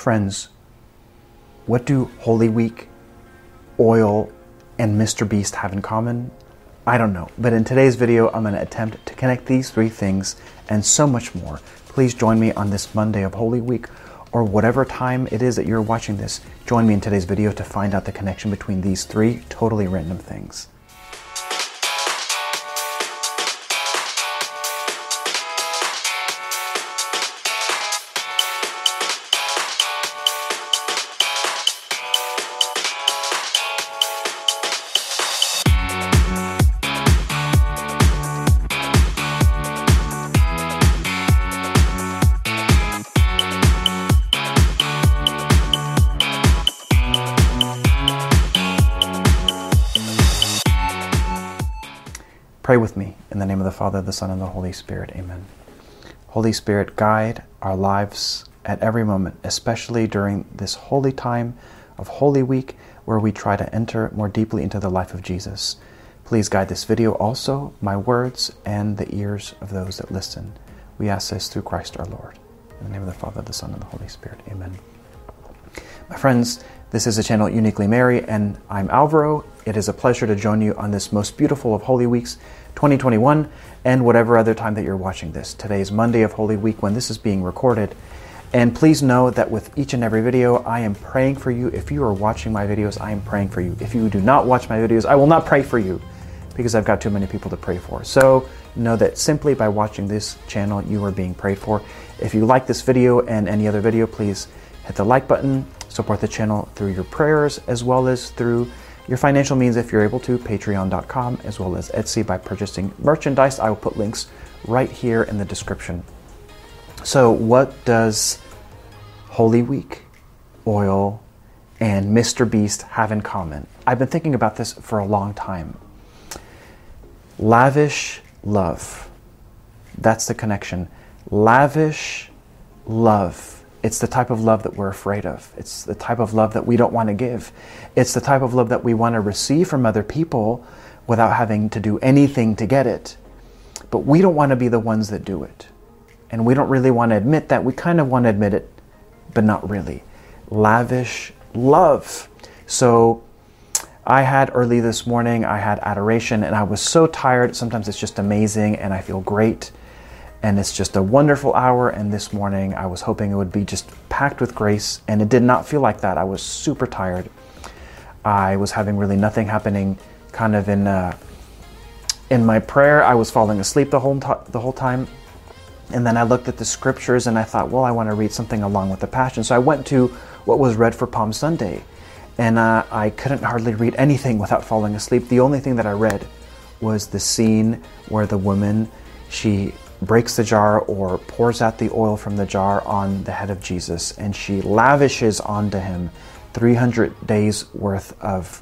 Friends, what do Holy Week, oil, and Mr. Beast have in common? I don't know, but in today's video, I'm going to attempt to connect these three things and so much more. Please join me on this Monday of Holy Week, or whatever time it is that you're watching this. Join me in today's video to find out the connection between these three totally random things. Pray with me in the name of the Father, the Son, and the Holy Spirit. Amen. Holy Spirit, guide our lives at every moment, especially during this holy time of Holy Week, where we try to enter more deeply into the life of Jesus. Please guide this video also, my words, and the ears of those that listen. We ask this through Christ our Lord. In the name of the Father, the Son, and the Holy Spirit. Amen. My friends, this is the channel Uniquely Mary, and I'm Alvaro. It is a pleasure to join you on this most beautiful of Holy Weeks, 2021, and whatever other time that you're watching this. Today is Monday of Holy Week when this is being recorded. And please know that with each and every video, I am praying for you. If you are watching my videos, I am praying for you. If you do not watch my videos, I will not pray for you because I've got too many people to pray for. So know that simply by watching this channel, you are being prayed for. If you like this video and any other video, please hit the like button. Support the channel through your prayers as well as through your financial means if you're able to, patreon.com, as well as Etsy by purchasing merchandise. I will put links right here in the description. So what does Holy Week, oil, and Mr. Beast have in common? I've been thinking about this for a long time. Lavish love. That's the connection. Lavish love. It's the type of love that we're afraid of. It's the type of love that we don't want to give. It's the type of love that we want to receive from other people without having to do anything to get it. But we don't want to be the ones that do it. And we don't really want to admit that. We kind of want to admit it, but not really. Lavish love. So I had early this morning, I had adoration, and I was so tired. Sometimes it's just amazing, and I feel great. And it's just a wonderful hour, and this morning I was hoping it would be just packed with grace, and it did not feel like that. I was super tired. I was having really nothing happening kind of in my prayer. I was falling asleep the whole time. And then I looked at the scriptures and I thought, well, I want to read something along with the Passion. So I went to what was read for Palm Sunday, and I couldn't hardly read anything without falling asleep. The only thing that I read was the scene where the woman, she breaks the jar or pours out the oil from the jar on the head of Jesus, and she lavishes onto him 300 days worth of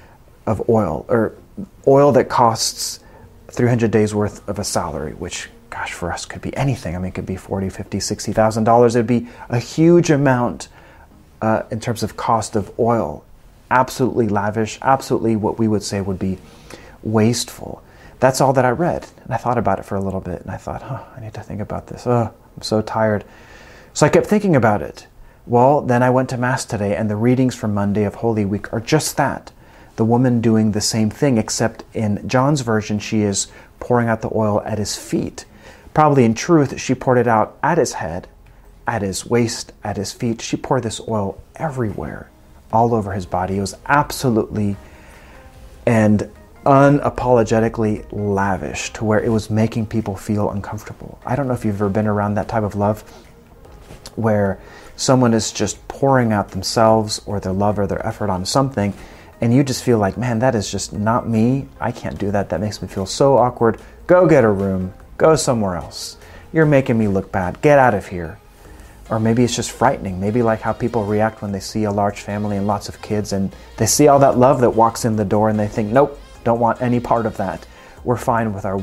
oil, or oil that costs 300 days worth of a salary, which, gosh, for us could be anything. I mean, it could be $40,000, $50,000, $60,000. It'd be a huge amount in terms of cost of oil. Absolutely lavish, absolutely what we would say would be wasteful. That's all that I read. And I thought about it for a little bit, and I thought, I need to think about this. I'm so tired. So I kept thinking about it. Well, then I went to Mass today, and the readings from Monday of Holy Week are just that. The woman doing the same thing, except in John's version, she is pouring out the oil at his feet. Probably in truth, she poured it out at his head, at his waist, at his feet. She poured this oil everywhere, all over his body. It was absolutely and unapologetically lavish to where it was making people feel uncomfortable. I don't know if you've ever been around that type of love where someone is just pouring out themselves or their love or their effort on something, and you just feel like, man, that is just not me. I can't do that. That makes me feel so awkward. Go get a room. Go somewhere else. You're making me look bad. Get out of here. Or maybe it's just frightening. Maybe like how people react when they see a large family and lots of kids, and they see all that love that walks in the door, and they think, nope, don't want any part of that. We're fine with our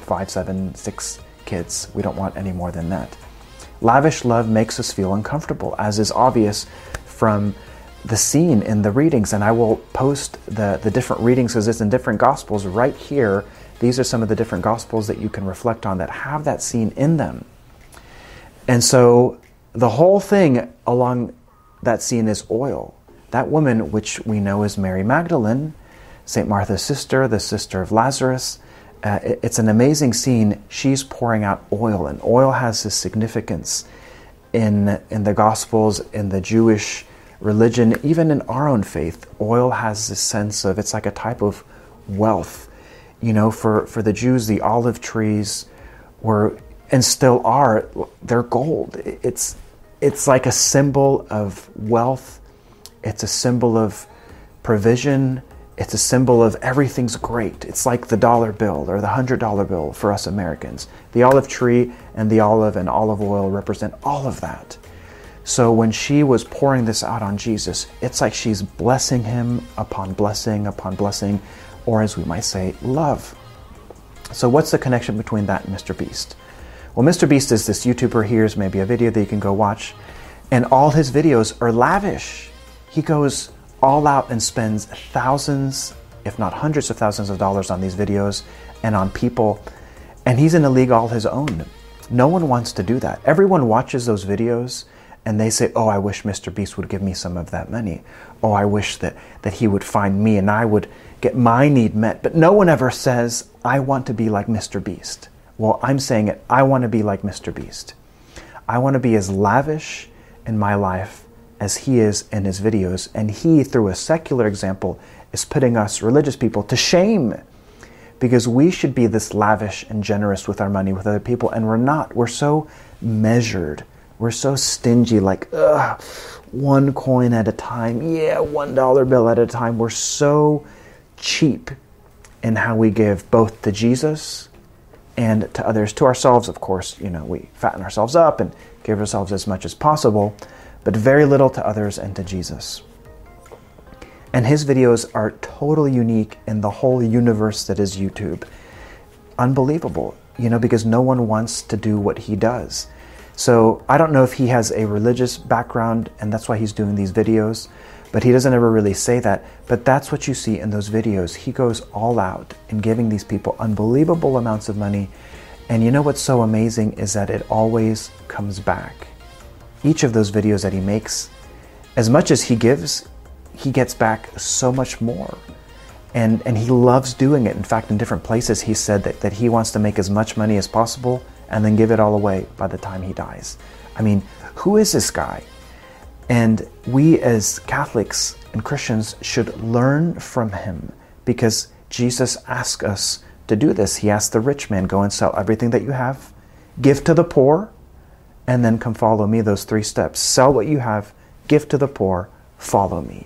1.576 kids. We don't want any more than that. Lavish love makes us feel uncomfortable, as is obvious from the scene in the readings. And I will post the different readings, because it's in different Gospels right here. These are some of the different Gospels that you can reflect on that have that scene in them. And so the whole thing along that scene is oil. That woman, which we know is Mary Magdalene, St. Martha's sister, the sister of Lazarus, it's an amazing scene. She's pouring out oil, and oil has this significance in the Gospels, in the Jewish religion, even in our own faith. Oil has this sense of, it's like a type of wealth. You know, for the Jews, the olive trees were, and still are, they're gold. It's like a symbol of wealth. It's a symbol of provision. It's a symbol of everything's great. It's like the dollar bill or the $100 bill for us Americans. The olive tree and the olive and olive oil represent all of that. So when she was pouring this out on Jesus, it's like she's blessing him upon blessing, or as we might say, love. So what's the connection between that and Mr. Beast? Well, Mr. Beast is this YouTuber. Here's maybe a video that you can go watch. And all his videos are lavish. He goes all out and spends thousands, if not hundreds of thousands of dollars on these videos and on people. And he's in a league all his own. No one wants to do that. Everyone watches those videos and they say, oh, I wish Mr. Beast would give me some of that money. Oh, I wish that he would find me and I would get my need met. But no one ever says, I want to be like Mr. Beast. Well, I'm saying it. I want to be like Mr. Beast. I want to be as lavish in my life as he is in his videos. And he, through a secular example, is putting us religious people to shame, because we should be this lavish and generous with our money with other people, and we're not. We're so measured. We're so stingy, like, one coin at a time. Yeah, $1 bill at a time. We're so cheap in how we give, both to Jesus and to others. To ourselves, of course, you know, we fatten ourselves up and give ourselves as much as possible, but very little to others and to Jesus. And his videos are totally unique in the whole universe that is YouTube. Unbelievable, you know, because no one wants to do what he does. So I don't know if he has a religious background and that's why he's doing these videos, but he doesn't ever really say that. But that's what you see in those videos. He goes all out in giving these people unbelievable amounts of money. And you know what's so amazing is that it always comes back. Each of those videos that he makes, as much as he gives, he gets back so much more. And he loves doing it. In fact, in different places, he said that he wants to make as much money as possible and then give it all away by the time he dies. I mean, who is this guy? And we as Catholics and Christians should learn from him, because Jesus asked us to do this. He asked the rich man, go and sell everything that you have, give to the poor, and then come follow me. Those 3 steps. Sell what you have, give to the poor, follow me.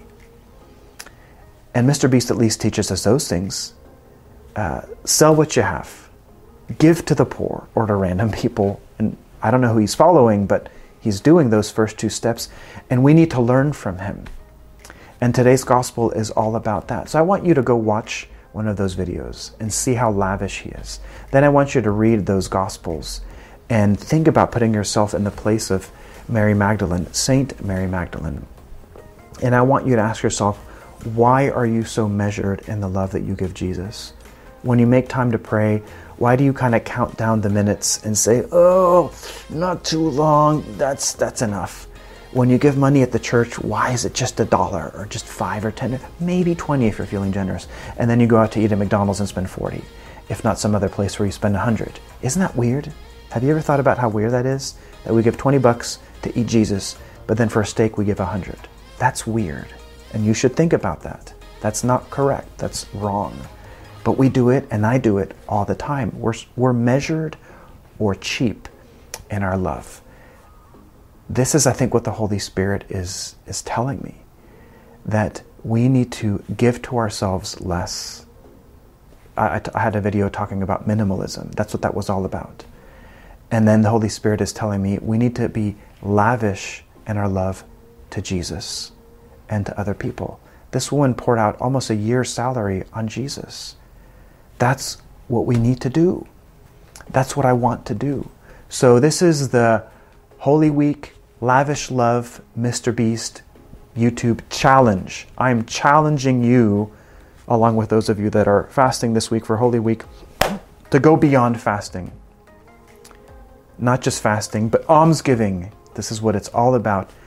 And Mr. Beast at least teaches us those things. Sell what you have, give to the poor or to random people. And I don't know who he's following, but he's doing those first 2 steps, and we need to learn from him. And today's gospel is all about that. So I want you to go watch one of those videos and see how lavish he is. Then I want you to read those gospels and think about putting yourself in the place of Mary Magdalene, Saint Mary Magdalene. And I want you to ask yourself, why are you so measured in the love that you give Jesus? When you make time to pray, why do you kind of count down the minutes and say, oh, not too long, that's enough? When you give money at the church, why is it just $1 or just 5 or 10, maybe 20 if you're feeling generous? And then you go out to eat at McDonald's and spend 40, if not some other place where you spend 100. Isn't that weird? Have you ever thought about how weird that is? That we give 20 bucks to eat Jesus, but then for a steak we give 100. That's weird. And you should think about that. That's not correct. That's wrong. But we do it, and I do it all the time. We're measured or cheap in our love. This is, I think, what the Holy Spirit is telling me. That we need to give to ourselves less. I had a video talking about minimalism. That's what that was all about. And then the Holy Spirit is telling me we need to be lavish in our love to Jesus and to other people. This woman poured out almost a year's salary on Jesus. That's what we need to do. That's what I want to do. So this is the Holy Week Lavish Love Mr. Beast YouTube challenge. I'm challenging you, along with those of you that are fasting this week for Holy Week, to go beyond fasting. Not just fasting, but almsgiving. This is what it's all about.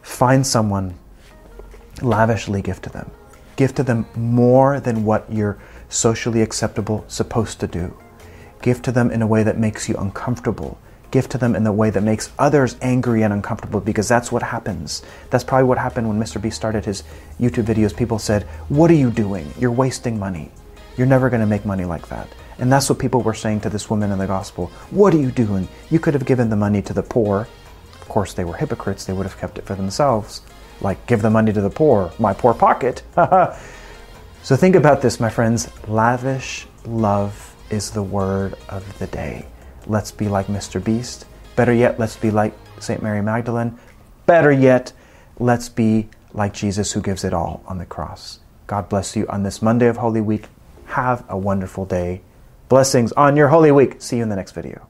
Find someone, lavishly give to them. Give to them more than what you're socially acceptable supposed to do. Give to them in a way that makes you uncomfortable. Give to them in a way that makes others angry and uncomfortable, because that's what happens. That's probably what happened when Mr. Beast started his YouTube videos. People said, "What are you doing? You're wasting money. You're never going to make money like that." And that's what people were saying to this woman in the gospel. "What are you doing? You could have given the money to the poor." Of course, they were hypocrites. They would have kept it for themselves. Like, give the money to the poor, my poor pocket. So think about this, my friends. Lavish love is the word of the day. Let's be like Mr. Beast. Better yet, let's be like St. Mary Magdalene. Better yet, let's be like Jesus, who gives it all on the cross. God bless you on this Monday of Holy Week. Have a wonderful day. Blessings on your Holy Week. See you in the next video.